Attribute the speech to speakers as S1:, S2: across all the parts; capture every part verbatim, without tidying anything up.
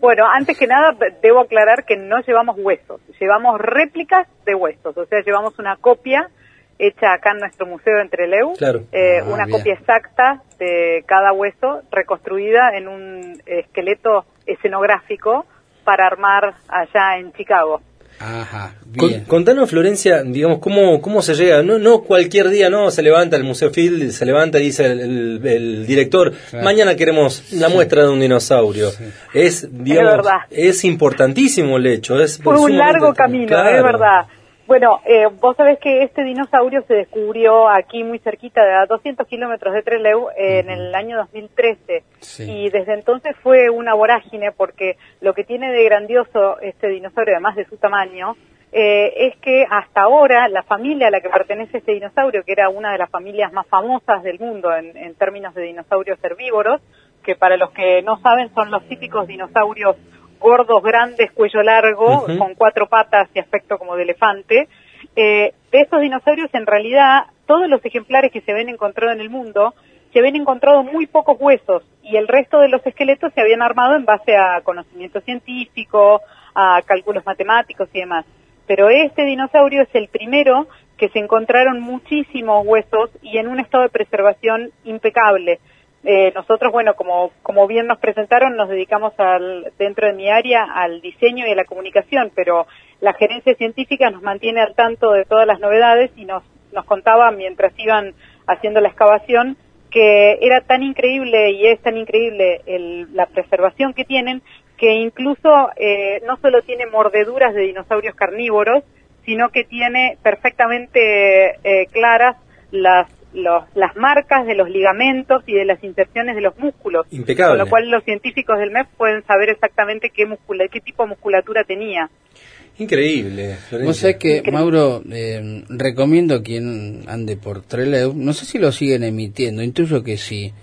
S1: Bueno, antes que nada debo aclarar que no llevamos huesos, llevamos réplicas de huesos, o sea, llevamos una copia hecha acá en nuestro museo en Trelew,
S2: claro.
S1: eh,
S3: Ah,
S1: una
S3: bien.
S1: copia exacta de cada hueso reconstruida en un esqueleto escenográfico para armar allá en Chicago.
S3: Ajá,
S2: Con,
S3: bien.
S2: contanos, Florencia, digamos, cómo, cómo se llega. No, no cualquier día, no, se levanta el Museo Field, se levanta y dice el, el, el director,
S3: Claro.
S2: mañana queremos la
S3: Sí.
S2: muestra de un dinosaurio.
S3: Sí.
S2: Es, digamos,
S1: Es verdad.
S2: es importantísimo el hecho. Es
S1: Fue un
S2: sumamente-
S1: largo camino,
S2: claro.
S1: es verdad. Bueno, eh, vos sabés que este dinosaurio se descubrió aquí muy cerquita, de a doscientos kilómetros de Trelew, eh, en el año dos mil trece.
S3: Sí.
S1: Y desde entonces fue una vorágine, porque lo que tiene de grandioso este dinosaurio, además de su tamaño, eh, es que hasta ahora la familia a la que pertenece este dinosaurio, que era una de las familias más famosas del mundo en, en términos de dinosaurios herbívoros, que para los que no saben son los típicos dinosaurios gordos, grandes, cuello largo,
S2: Ujú.
S1: con cuatro patas y aspecto como de elefante. Eh, de estos dinosaurios, en realidad, todos los ejemplares que se ven encontrados en el mundo, se ven encontrados muy pocos huesos, y el resto de los esqueletos se habían armado en base a conocimiento científico, a cálculos matemáticos y demás. Pero este dinosaurio es el primero que se encontraron muchísimos huesos y en un estado de preservación impecable. Eh, nosotros, bueno, como, como bien nos presentaron, nos dedicamos al, dentro de mi área al diseño y a la comunicación, pero la gerencia científica nos mantiene al tanto de todas las novedades y nos, nos contaba mientras iban haciendo la excavación que era tan increíble y es tan increíble el, la preservación que tienen, que incluso eh, no solo tiene mordeduras de dinosaurios carnívoros, sino que tiene perfectamente eh, claras las Los, las marcas de los ligamentos y de las inserciones de los músculos.
S2: Impecable.
S1: Con lo cual los científicos del M E F pueden saber exactamente qué muscula, qué tipo de musculatura tenía.
S2: Increíble, Florencia.
S3: Vos sabés que,
S1: Increíble.
S3: Mauro, eh, recomiendo a quien ande por Trelew, no sé si lo siguen emitiendo, intuyo que sí.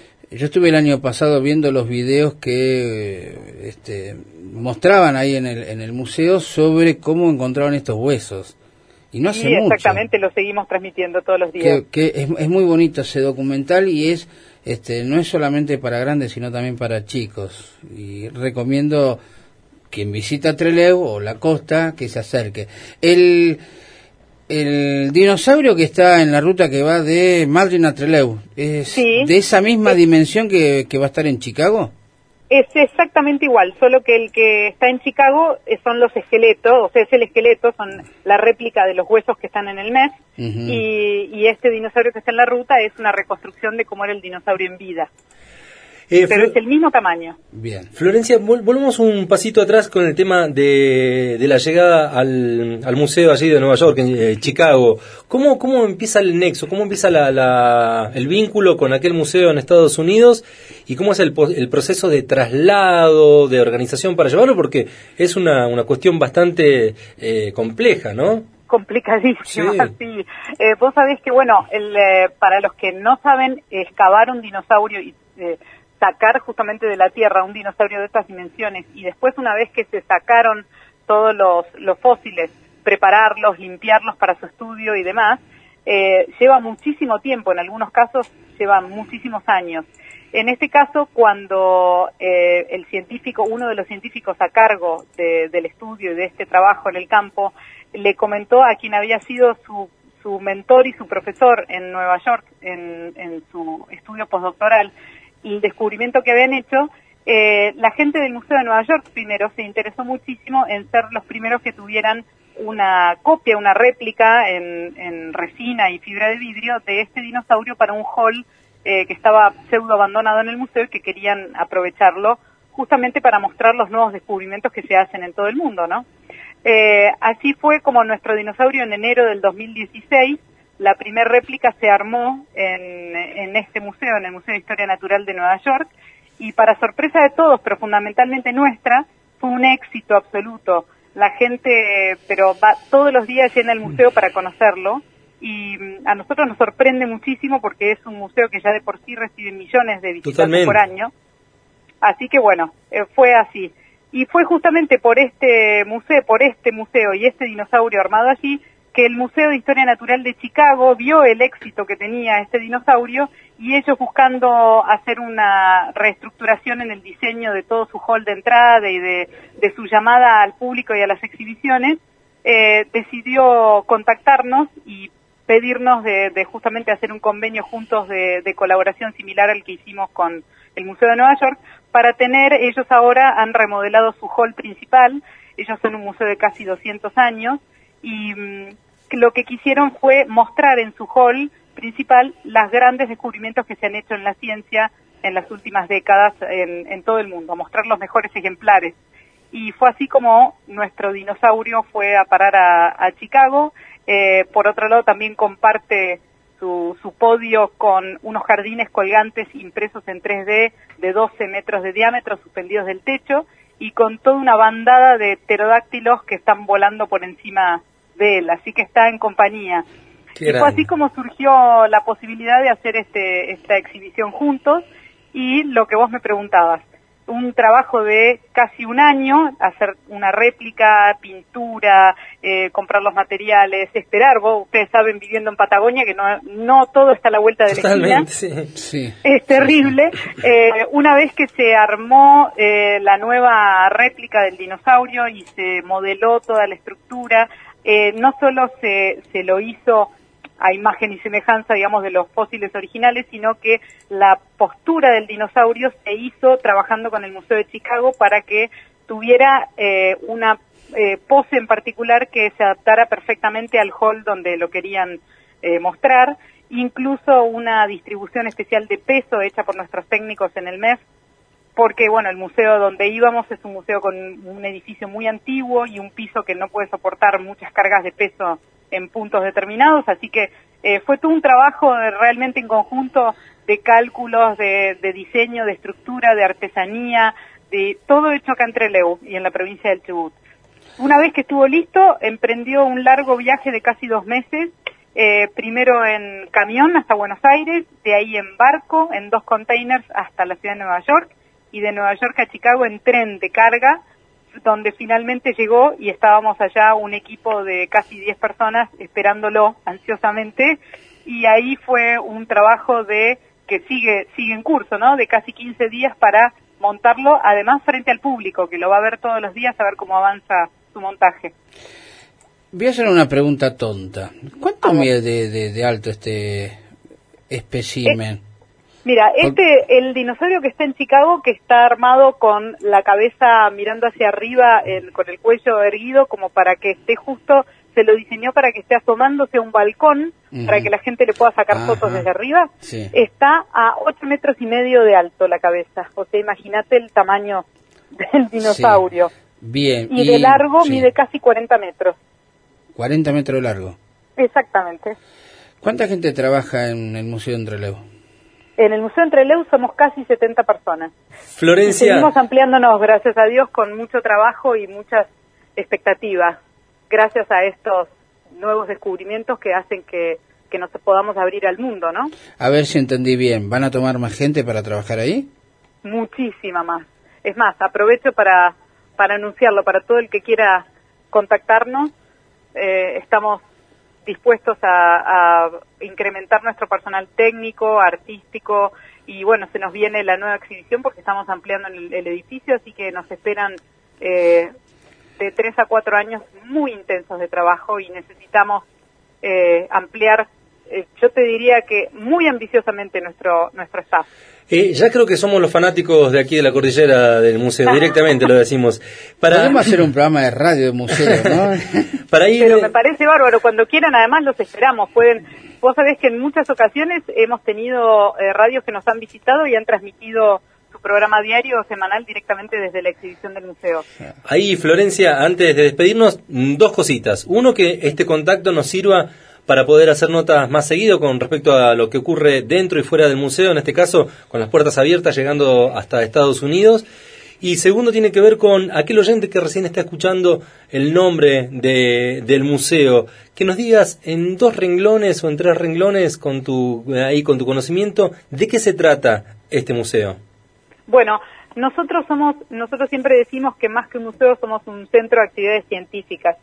S3: Yo estuve el año pasado viendo los videos que eh, este, mostraban ahí en el, en el museo sobre cómo encontraron estos huesos. Y no hace
S1: Sí,
S3: mucho.
S1: exactamente, lo seguimos transmitiendo todos los días.
S3: Que, que es, es muy bonito ese documental y es este no es solamente para grandes sino también para chicos, y recomiendo quien visita Trelew o la costa que se acerque. El el dinosaurio que está en la ruta que va de Madrid a Trelew es
S1: Sí.
S3: de esa misma
S1: Es-
S3: dimensión que, que va a estar en Chicago.
S1: Es exactamente igual, solo que el que está en Chicago eh, son los esqueletos, o sea, es el esqueleto, son la réplica de los huesos que están en el M E F,
S3: Ujú.
S1: y, y este dinosaurio que está en la ruta es una reconstrucción de cómo era el dinosaurio en vida.
S2: Eh,
S1: Pero
S2: Flo-
S1: es el mismo tamaño.
S3: Bien.
S2: Florencia, vol- volvemos un pasito atrás con el tema de, de la llegada al, al museo allí de Nueva York, en eh, Chicago. ¿Cómo, ¿Cómo empieza el nexo? ¿Cómo empieza la, la, el vínculo con aquel museo en Estados Unidos? ¿Y cómo es el, po- el proceso de traslado, de organización para llevarlo? Porque es una, una cuestión bastante eh, compleja, ¿no?
S1: Complicadísima,
S2: Sí.
S1: sí. Eh, vos sabés que, bueno, el, eh, para los que no saben, excavar un dinosaurio y eh, sacar justamente de la tierra un dinosaurio de estas dimensiones, y después, una vez que se sacaron todos los, los fósiles, prepararlos, limpiarlos para su estudio y demás, eh, lleva muchísimo tiempo, en algunos casos lleva muchísimos años. En este caso, cuando eh, el científico, uno de los científicos a cargo de, del estudio y de este trabajo en el campo, le comentó a quien había sido su, su mentor y su profesor en Nueva York, en, en su estudio postdoctoral, el descubrimiento que habían hecho, eh, la gente del Museo de Nueva York primero se interesó muchísimo en ser los primeros que tuvieran una copia, una réplica en, en resina y fibra de vidrio de este dinosaurio para un hall eh, que estaba pseudo abandonado en el museo y que querían aprovecharlo justamente para mostrar los nuevos descubrimientos que se hacen en todo el mundo, ¿no? Eh, así fue como nuestro dinosaurio en enero del dos mil dieciséis, la primera réplica se armó en, en este museo, en el Museo de Historia Natural de Nueva York, y para sorpresa de todos, pero fundamentalmente nuestra, fue un éxito absoluto. La gente, pero va todos los días llena el museo para conocerlo, y a nosotros nos sorprende muchísimo porque es un museo que ya de por sí recibe millones de visitantes
S2: Totalmente.
S1: por año. Así que bueno, eh, fue así. Y fue justamente por este museo, por este museo y este dinosaurio armado allí, que el Museo de Historia Natural de Chicago vio el éxito que tenía este dinosaurio y ellos, buscando hacer una reestructuración en el diseño de todo su hall de entrada y de, de su llamada al público y a las exhibiciones, eh, decidió contactarnos y pedirnos de, de justamente hacer un convenio juntos de, de colaboración similar al que hicimos con el Museo de Nueva York, para tener, ellos ahora han remodelado su hall principal, ellos son un museo de casi doscientos años, y mmm, lo que quisieron fue mostrar en su hall principal los grandes descubrimientos que se han hecho en la ciencia en las últimas décadas en, en todo el mundo, mostrar los mejores ejemplares. Y fue así como nuestro dinosaurio fue a parar a, a Chicago. Eh, por otro lado, también comparte su, su podio con unos jardines colgantes impresos en tres D de doce metros de diámetro, suspendidos del techo, y con toda una bandada de pterodáctilos que están volando por encima de él, así que está en compañía. Y fue así como surgió la posibilidad de hacer este esta exhibición juntos, y lo que vos me preguntabas, un trabajo de casi un año, hacer una réplica, pintura, eh, comprar los materiales, esperar. Vos, ustedes saben, viviendo en Patagonia, que no no todo está a la vuelta de la esquina.
S2: Sí. Sí.
S1: Es terrible. Eh, una vez que se armó eh, la nueva réplica del dinosaurio y se modeló toda la estructura, eh, no solo se, se lo hizo a imagen y semejanza, digamos, de los fósiles originales, sino que la postura del dinosaurio se hizo trabajando con el Museo de Chicago para que tuviera eh, una eh, pose en particular que se adaptara perfectamente al hall donde lo querían eh, mostrar, incluso una distribución especial de peso hecha por nuestros técnicos en el M E F, porque, bueno, el museo donde íbamos es un museo con un edificio muy antiguo y un piso que no puede soportar muchas cargas de peso en puntos determinados, así que eh, fue todo un trabajo de, realmente en conjunto, de cálculos, de, de diseño, de estructura, de artesanía, de todo hecho acá en Trelew y en la provincia del Chubut. Una vez que estuvo listo, emprendió un largo viaje de casi dos meses, eh, primero en camión hasta Buenos Aires, de ahí en barco, en dos containers hasta la ciudad de Nueva York, y de Nueva York a Chicago en tren de carga, donde finalmente llegó y estábamos allá un equipo de casi diez personas esperándolo ansiosamente, y ahí fue un trabajo de que sigue sigue en curso, ¿no? De casi quince días para montarlo, además frente al público, que lo va a ver todos los días a ver cómo avanza su montaje.
S3: Voy a hacer una pregunta tonta. ¿Cuánto mide de, de, de alto este espécimen?
S1: Eh, Mira, este, el dinosaurio que está en Chicago, que está armado con la cabeza mirando hacia arriba, el, con el cuello erguido, como para que esté justo, se lo diseñó para que esté asomándose a un balcón, uh-huh, para que la gente le pueda sacar Ajá. fotos desde arriba. Sí. Está a ocho metros y medio de alto la cabeza, o sea, imagínate el tamaño del dinosaurio.
S3: Sí. Bien.
S1: Y, y de largo sí. mide casi cuarenta metros.
S3: cuarenta metros de largo.
S1: Exactamente.
S3: ¿Cuánta gente trabaja en el Museo de Trelew?
S1: En el Museo de Trelew somos casi setenta personas.
S2: Florencia.
S1: Y seguimos ampliándonos, gracias a Dios, con mucho trabajo y muchas expectativas, gracias a estos nuevos descubrimientos que hacen que, que nos podamos abrir al mundo, ¿no?
S3: A ver si entendí bien, ¿van a tomar más gente para trabajar ahí?
S1: Muchísima más. Es más, aprovecho para, para anunciarlo, para todo el que quiera contactarnos, eh, estamos dispuestos a, a incrementar nuestro personal técnico, artístico, y bueno, se nos viene la nueva exhibición porque estamos ampliando el, el edificio, así que nos esperan eh, de tres a cuatro años muy intensos de trabajo y necesitamos eh, ampliar, eh, yo te diría que muy ambiciosamente nuestro nuestro staff.
S2: Eh, ya creo que somos los fanáticos de aquí de la cordillera del museo, directamente lo decimos. Para...
S3: Podemos hacer un programa de radio de museo, ¿no?
S2: Para ir...
S1: Pero me parece bárbaro, cuando quieran además los esperamos, pueden, vos sabés que en muchas ocasiones hemos tenido eh, radios que nos han visitado y han transmitido su programa diario o semanal directamente desde la exhibición del museo.
S2: Ahí, Florencia, antes de despedirnos, dos cositas. Uno, que este contacto nos sirva para poder hacer notas más seguido con respecto a lo que ocurre dentro y fuera del museo, en este caso con las puertas abiertas llegando hasta Estados Unidos. Y segundo, tiene que ver con aquel oyente que recién está escuchando el nombre de, del museo, que nos digas en dos renglones o en tres renglones con tu, ahí con tu conocimiento, ¿de qué se trata este museo?
S1: Bueno, nosotros somos, nosotros siempre decimos que más que un museo somos un centro de actividades científicas.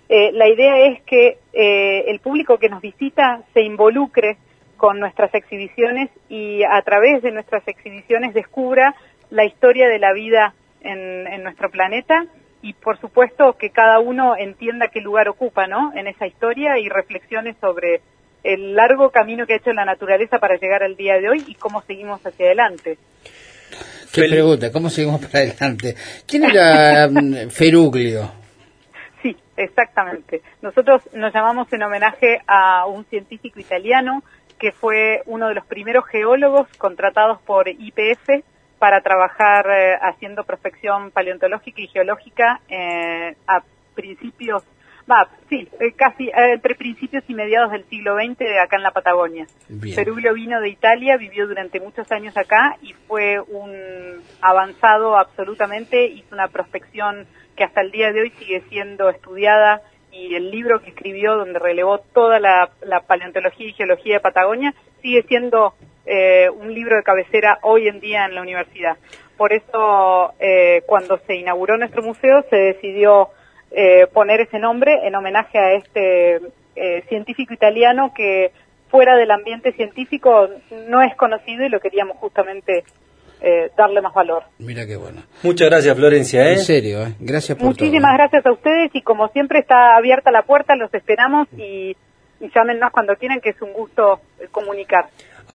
S1: Eh, la idea es que eh, el público que nos visita se involucre con nuestras exhibiciones y a través de nuestras exhibiciones descubra la historia de la vida en, en nuestro planeta y por supuesto que cada uno entienda qué lugar ocupa, ¿no?, en esa historia y reflexione sobre el largo camino que ha hecho la naturaleza para llegar al día de hoy y cómo seguimos hacia adelante.
S3: Qué pregunta, ¿cómo seguimos para adelante? ¿Quién era Feruglio?
S1: Sí, exactamente. Nosotros nos llamamos en homenaje a un científico italiano que fue uno de los primeros geólogos contratados por Y P F para trabajar eh, haciendo prospección paleontológica y geológica eh, a principios, va, sí, eh, casi eh, entre principios y mediados del siglo veinte de acá en la Patagonia. Bien. Feruglio vino de Italia, vivió durante muchos años acá y fue un avanzado absolutamente, hizo una prospección que hasta el día de hoy sigue siendo estudiada y el libro que escribió donde relevó toda la, la paleontología y geología de Patagonia sigue siendo eh, un libro de cabecera hoy en día en la universidad. Por eso eh, cuando se inauguró nuestro museo se decidió eh, poner ese nombre en homenaje a este eh, científico italiano que fuera del ambiente científico no es conocido y lo queríamos justamente Eh, darle más valor.
S3: Mira qué bueno.
S2: Muchas gracias, Florencia. ¿eh?
S3: En serio, ¿eh? Gracias por
S1: Muchísimas
S3: todo, ¿eh?
S1: gracias a ustedes y como siempre está abierta la puerta, los esperamos y, y llámenos cuando quieran, que es un gusto comunicar.